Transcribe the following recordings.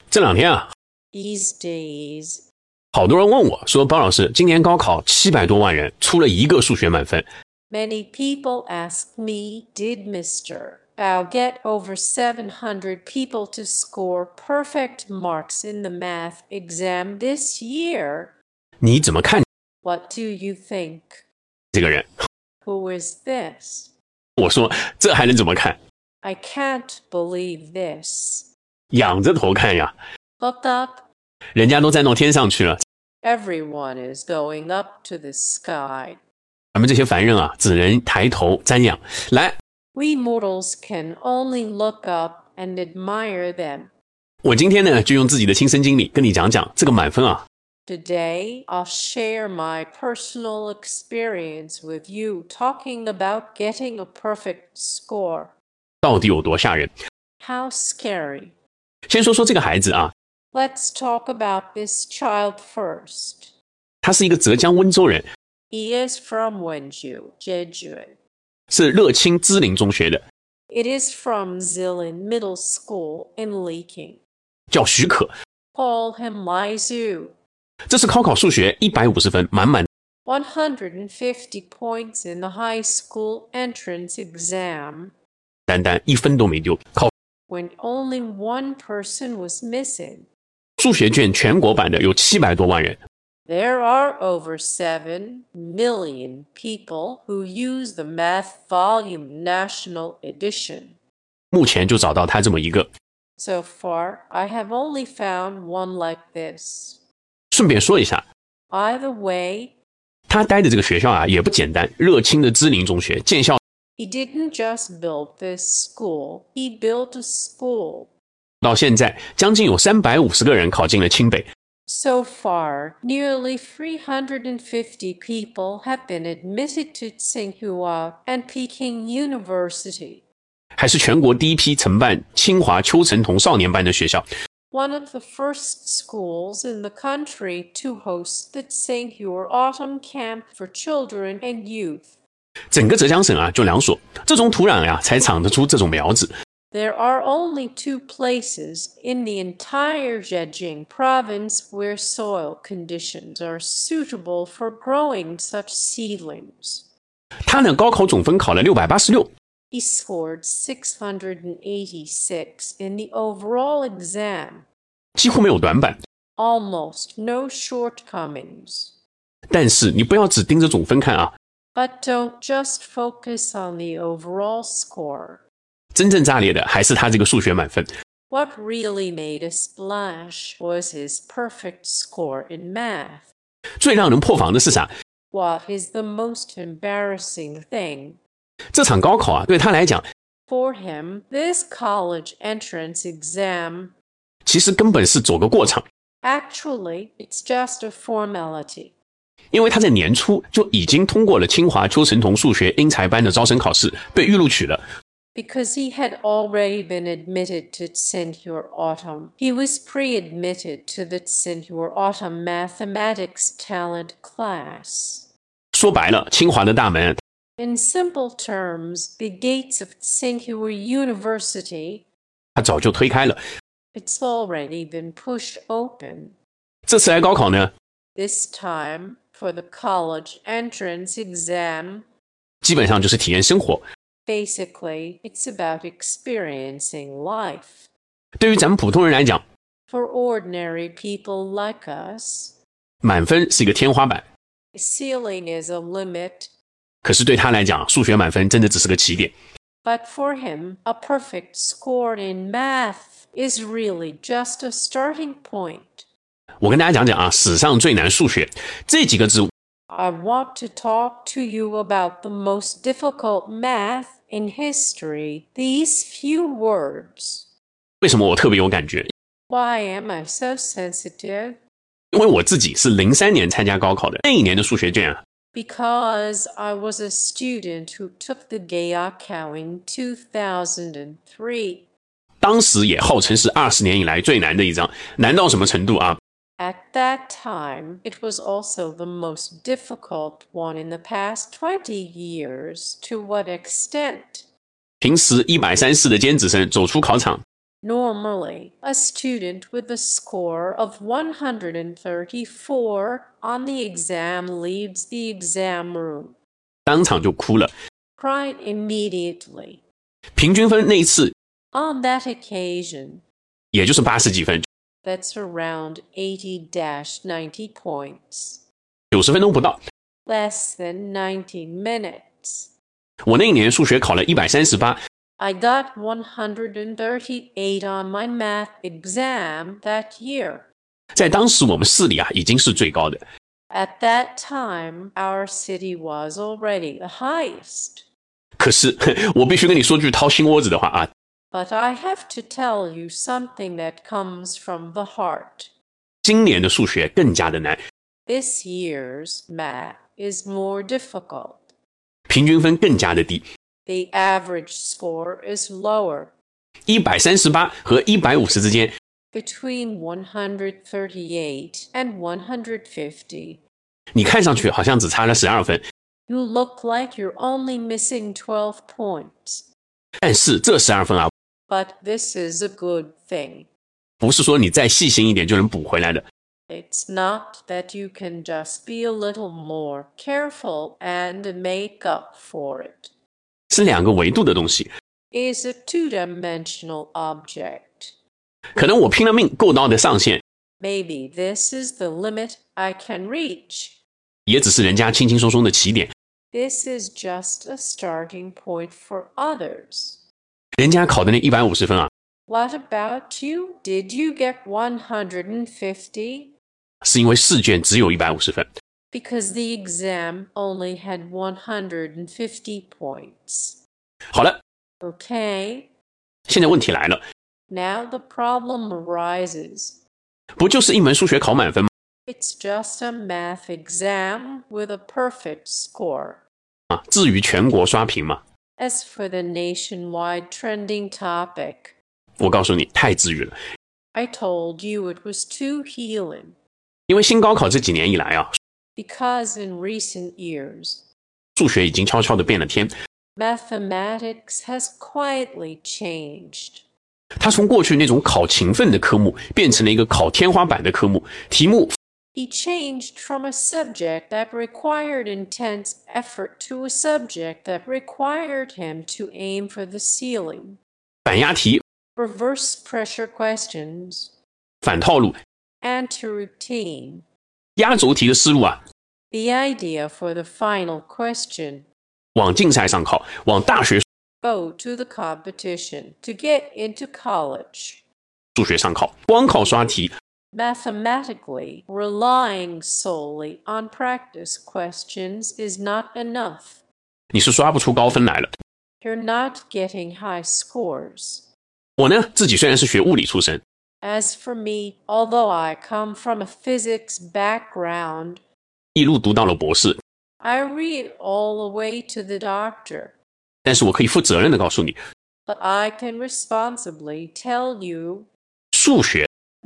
这两天啊， These days, 好多人问我说，包老师，今年高考700多万人出了一个数学满分， many people ask me, did Mr. Bao get over 700 people to score perfect marks in the math exam this year? 你怎么看 What do you think? 这个人？ Who is this? 我说这还能怎么看？ I can't believe this. 仰着头看呀， Look up. 人家都站到天上去了， Everyone is going up to the sky. 咱们这些凡人啊，只能抬头瞻仰。来， We mortals can only look up and admire them. 我今天呢就用自己的亲身经历跟你讲讲这个满分啊， Today, I'll share my personal experience with you talking about getting a perfect score. 到底有多吓人。 How scary. 先说说这个孩子啊， Let's talk about this child first. 他是一个浙江温州人， He is from Wenzhou, Jeju. 是乐清芝林中学的， It is from Zilin Middle School in Leaking. 叫许可。 Call him Lai Zhu. 这是考数学150分，满满 150 points in the high school entrance exam, 单单1分都没丢。考 when only one person was missing. 数学卷全国版的有700多万人， There are over 7 million people who use the Math Volume National Edition. 目前就找到他这么一个。 So far, I have only found one like this. 顺便说一下， Either way, 他待的这个学校啊也不简单，乐清的芝林中学，建校 he didn't just build this school, he built a school. 到现在将近有350个人考进了清北， So far, nearly 350 people have been admitted to Tsinghua and Peking University. 还是全国第一批承办清华邱成桐少年班的学校。 One of the first schools in the country to host the Tsinghua Autumn Camp for Children and Youth. 整个浙江省啊就2所，这种土壤呀才长得出这种苗子。 There are only 2 places in the entire Zhejiang province where soil conditions are suitable for growing such seedlings. 他呢高考总分考了686， He scored 686 in the overall exam, 几乎没有短板。 almost no shortcomings. 但是你不要只盯着总分看啊， But don't just focus on the overall score. 真正炸裂的还是他这个数学满分。 What really made a splash was his perfect score in math. 最让人破防的是啥？ What is the most embarrassing thing? 这场高考啊对他来讲 For him, this college entrance exam, 其实根本是走个过场， actually, it's just a formality. 因为他在年初就已经通过了清华邱成桐数学英才班的招生考试，被预录取了。 Because he had already been admitted to Tsinghua Autumn, he was pre-admitted to the Tsinghua Autumn Mathematics Talent Class. 说白了，清华的大门 In simple terms, the gates of Tsinghua University, 他早就推开了。 it's already been pushed open. 这次来高考呢， This time, for the college entrance exam, 基本上就是体验生活。 basically, it's about experiencing life. 对于咱们普通人来讲， For ordinary people like us, 满分是一个天花板， ceiling is a limit, 可是对他来讲，数学满分真的只是个起点。 but for him, a perfect score in math is really just a starting point. 我跟大家讲讲啊，史上最难数学这几个字， I want to talk to you about the most difficult math in history, these few words. 为什么我特别有感觉？ Why am I so sensitive? 因为我自己是03年参加高考的，那一年的数学卷啊， Because I was a student who took the Gaokao in 2003. 当时也号称是20年以来最难的一张，难到什么程度啊？ At that time, it was also the most difficult one in the past 20 years. To what extent? 平时134的尖子生走出考场， Normally, a student with a score of 134 on the exam leaves the exam room, 当场就哭了。 cried immediately. 平均分那一次 On that occasion, 也就是80几分， that's around 80-90 points, 90分钟不到。 less than 90 minutes. 我那一年数学考了138， I got 138 on my math exam that year. 在当时我们市里啊已经是最高的。 At that time, our city was already the highest. 可是我必须跟你说句掏心窝子的话啊， But I have to tell you something that comes from the heart. 今年的数学更加的难， This year's math is more difficult. 平均分更加的低。 The average score is lower, 138和150之间， between 138 and 150. 你看上去好像只差了12分， You look like you're only missing 12 points. 但是这12分啊， But this is a good thing. 不是说你再细心一点就能补回来的。 It's not that you can just be a little more careful and make up for it. 是2个维度的东西， Is a two-dimensional object. 可能我拼了命够到的上限， Maybe this is the limit I can reach. 也只是人家轻轻松松的起点。 This is just a starting point for others. 人家考的那150分啊， What about you? Did you get 150? 是因为试卷只有150分。 Because the exam only had 150 points. 好了， Okay, 现在问题来了， now the problem arises. 不就是一门数学考满分吗？ It's just a math exam with a perfect score. 至于全国刷屏嘛， As for the nationwide trending topic, 我告诉你，太治愈了。 I told you it was too healing. 因为新高考这几年以来啊， Because in recent years, 数学已经悄悄地变了天。 mathematics has quietly changed. 它从过去那种考勤奋的科目，变成了一个考天花板的科目，题目 He changed from a subject that required intense effort to a subject that required him to aim for the ceiling. 反押题、 Reverse pressure questions, 反套路、 anti-routine. 压轴题的思路啊， The idea for the final question, 往竞赛上考，往大学 go to the competition to get into college. 数学上考，光靠刷题， Mathematically, relying solely on practice questions is not enough. 你是刷不出高分来了。 You're not getting high scores. 我呢，自己虽然是学物理出身， As for me, although I come from a physics background, 一路读到了博士， I read all the way to the doctor. 但是我可以负责任的告诉你， But I can responsibly tell you, 数学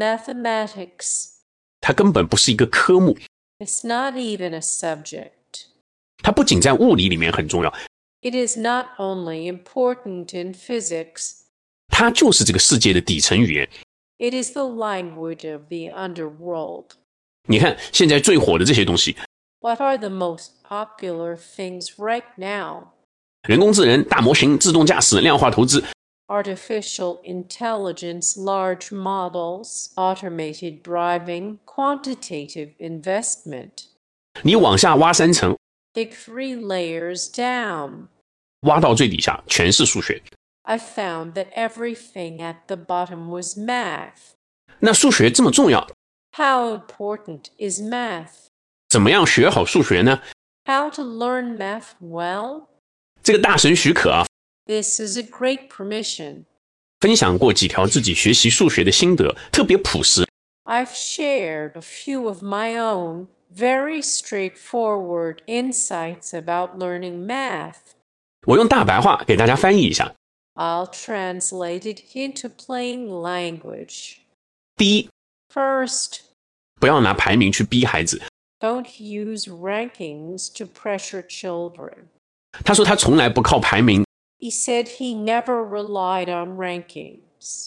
mathematics, 它根本不是一个科目， is not even a subject. 它不仅在物理里面很重要， It is not only important in physics, 它就是这个世界的底层语言。 it is the language of the underworld. 你看现在最火的这些东西， What are the most popular things right now? 人工智能、大模型、自动驾驶、量化投资， Artificial intelligence, large models, automated driving, quantitative investment. 你往下挖3层， Dig 3 layers down. 挖到最底下全是数学。 I found that everything at the bottom was math. 那数学这么重要， How important is math? 怎么样学好数学呢？ How to learn math well? 这个大神许可啊， This is a great permission. 分享过几条自己学习数学的心得，特别朴实。 I've shared a few of my own, very straightforward insights about learning math. 我用大白话给大家翻译一下。 I'll translate it into plain language. 第一， First, 不要拿排名去逼孩子。 don't use rankings to pressure children. 他说他从来不靠排名， He said he never relied on rankings.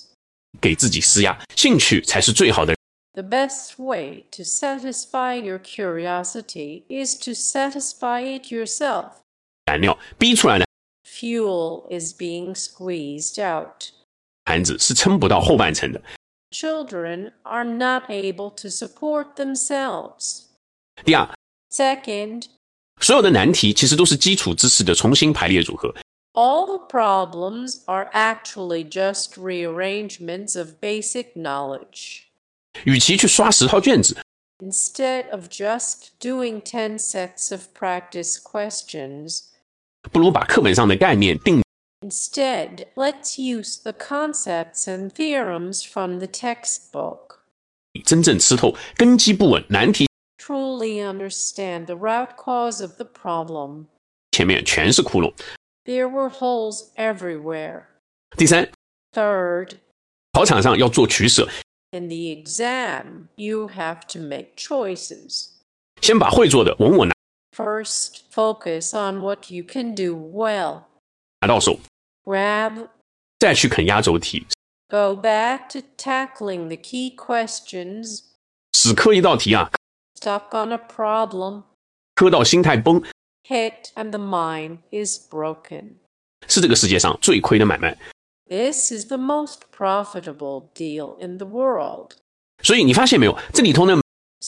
给自己施压，兴趣才是最好的 The best way to satisfy your curiosity is to satisfy it yourself. 燃料，逼出来的 Fuel is being squeezed out. 孩子是撑不到后半程的。 Children are not able to support themselves. 第二， Second, 所有的难题其实都是基础知识的重新排列组合， all the problems are actually just rearrangements of basic knowledge. 与其去刷10套卷子， Instead of just doing 10 sets of practice questions, 不如把课本上的概念定 instead, let's use the concepts and theorems from the textbook. 理，真正吃透，根基不稳，难题 Truly understand the root cause of the problem. 前面全是窟窿。 There were holes everywhere. 第三， Third, 考场上要做取舍， in the exam, you have to make choices. 先把会做的稳稳 First, focus on what you can do well. 拿到手， Grab, 再去啃压轴题， go back to tackling the key questions. 死磕一道题啊， Stuck on a problem, 磕到心态崩， hit and the mind is broken. 是这个世界上最亏的买卖。 This is the most profitable deal in the world. 所以你发现没有，这里头呢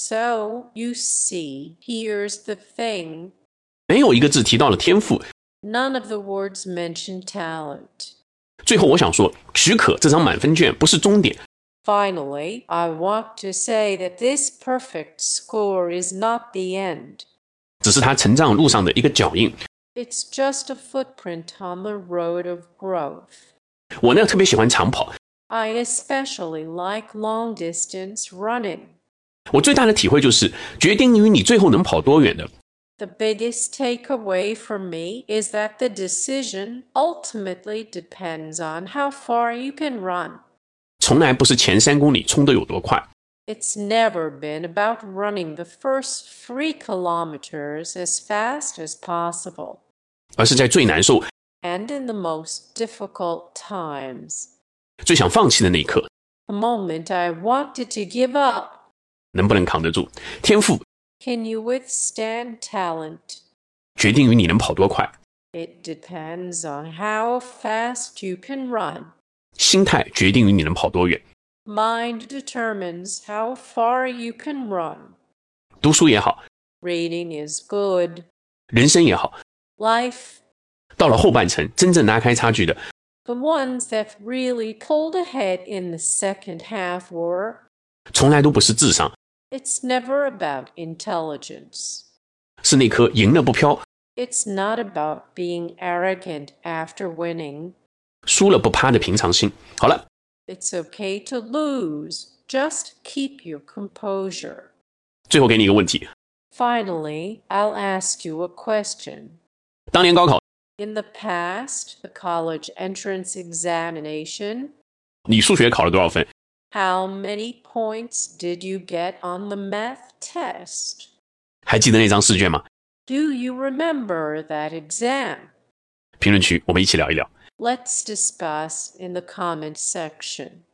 So, you see, here's the thing. 没有一个字提到了天赋。 None of the words mention talent. 最后我想说，许可这张满分卷不是终点， Finally, I want to say that this perfect score is not the end. 只是他成长路上的一个脚印。 It's just a footprint on the road of growth. 我呢特别喜欢长跑， I especially like long distance running. 我最大的体会就是决定于你最后能跑多远的， The biggest takeaway for me is that the decision ultimately depends on how far you can run. 从来不是前3公里冲得有多快， It's never been about running the first 3 kilometers as fast as possible. 而是在最难受、 And in the most difficult times. 最想放弃的那一刻， The moment I wanted to give up. 能不能扛得住？天赋 Can you withstand talent? 决定于你能跑多快， It depends on how fast you can run. 心态决定于你能跑多远。 Mind determines how far you can run. 读书也好， Reading is good. 人生也好， Life, 到了后半程，真正拉开差距的， the ones that really pulled ahead in the second half were, 从来都不是智商， it's never about intelligence. 是那颗赢了不飘， It's not about being arrogant after winning. 输了不趴的平常心。好了， It's okay to lose. Just keep your composure. 最后给你一个问题： Finally, I'll ask you a question. 当年高考， In the past, the college entrance examination, 你数学考了多少分？ how many points did you get on the math test? 还记得那张试卷吗？ Do you remember that exam? 评论区我们一起聊一聊。 Let's discuss in the comment section.